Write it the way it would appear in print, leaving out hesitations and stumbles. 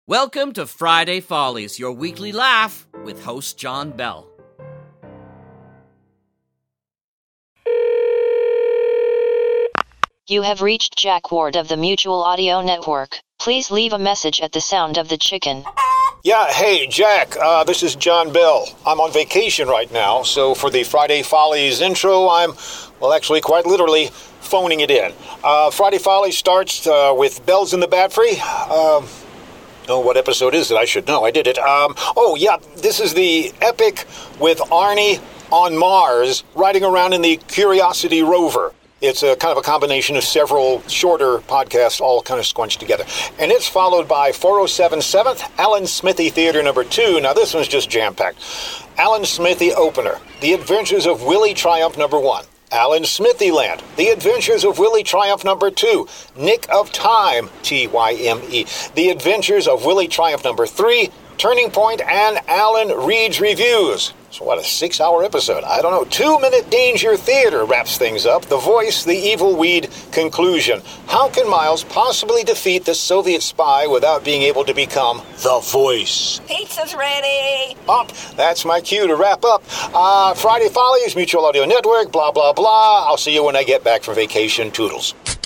Welcome to Friday Follies, your weekly laugh with host John Bell. You have reached Jack Ward of the Mutual Audio Network. Please leave a message at the sound of the chicken. Yeah, hey, Jack, this is John Bell. I'm on vacation right now, so for the Friday Follies intro, I'm, actually quite literally phoning it in. Friday Follies starts with Bells in the Bat Free. What episode is it? I should know. I did it. This is the epic with Arnie on Mars riding around in the Curiosity rover. It's a kind of a combination of several shorter podcasts all kind of squunched together. And it's followed by 407 7th, Alan Smithy Theater number 2. Now this one's just jam-packed. Alan Smithy opener, The Adventures of Willie Triumph number 1. Alan Smithyland, The Adventures of Willie Triumph number 2. Nick of Time, T-Y-M-E. The Adventures of Willie Triumph number 3. Turning Point and Alan Reed's Reviews. So what, a 6-hour episode? I don't know. 2-Minute Danger Theater wraps things up. The Voice, The Evil Weed conclusion. How can Miles possibly defeat the Soviet spy without being able to become the Voice? Pizza's ready! That's my cue to wrap up. Friday Follies, Mutual Audio Network, blah, blah, blah. I'll see you when I get back from vacation. Toodles.